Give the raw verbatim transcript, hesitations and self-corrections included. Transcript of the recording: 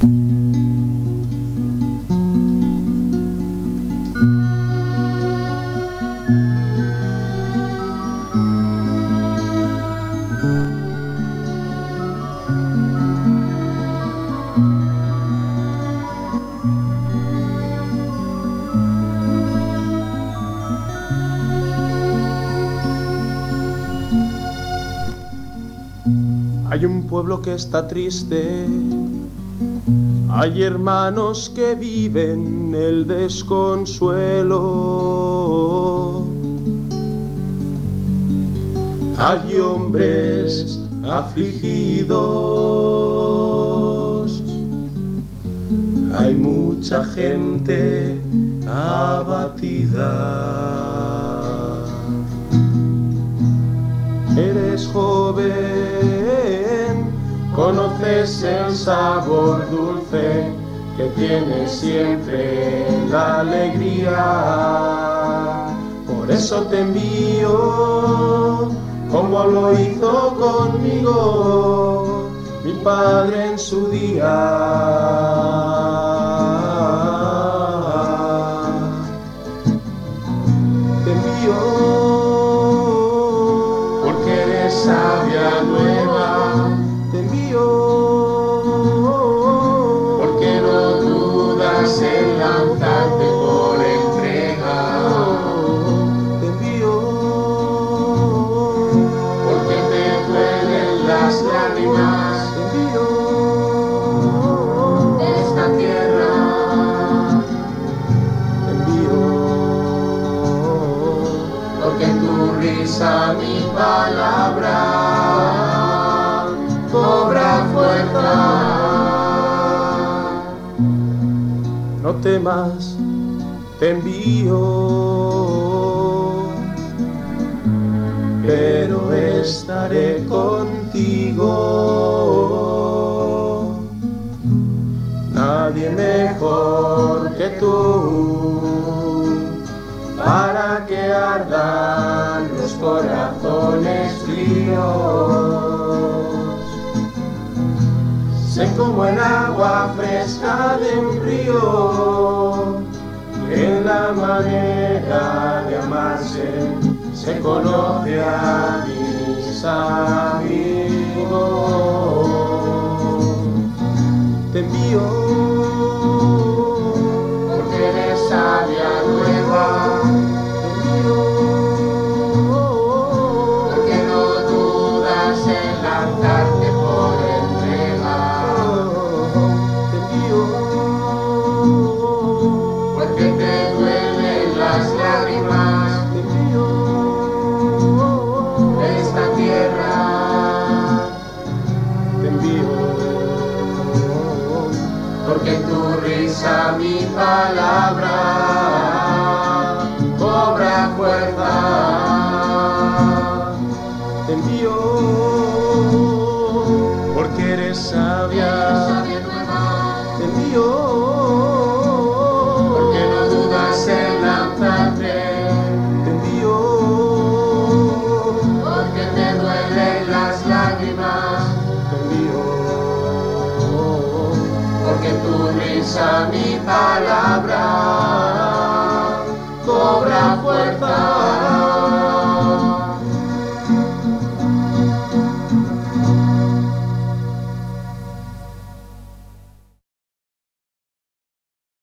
Hay un pueblo que está triste, hay hermanos que viven el desconsuelo, hay hombres afligidos, hay mucha gente abatida. Eres joven, conoces el sabor dulce que tiene siempre la alegría. Por eso te envío, como lo hizo conmigo mi padre en su día. Te envío porque eres sabia nueva. Te envío porque no dudas en lanzarte por entrega. Te envío porque te duelen las lágrimas. Te envío de esta tierra. Te envío porque en tu risa mi palabra cobra fuerza. No temas, te envío, pero estaré contigo. Nadie mejor que tú para que ardan los corazones fríos. Sé como el agua fresca de un río, en la manera de amarse se conoce a mis amigos. Te envío porque eres sabia nueva. Te envío porque no dudas en lanzarte por entrega. Te envío porque te duelen las lágrimas. Te envío de esta tierra. Te envío porque en tu risa mi palabra cobra fuerza. Te envío porque eres sabia. Te envío porque no dudas en lanzarte. Te envío porque te duelen las lágrimas. Te envío porque en tu risa mi palabra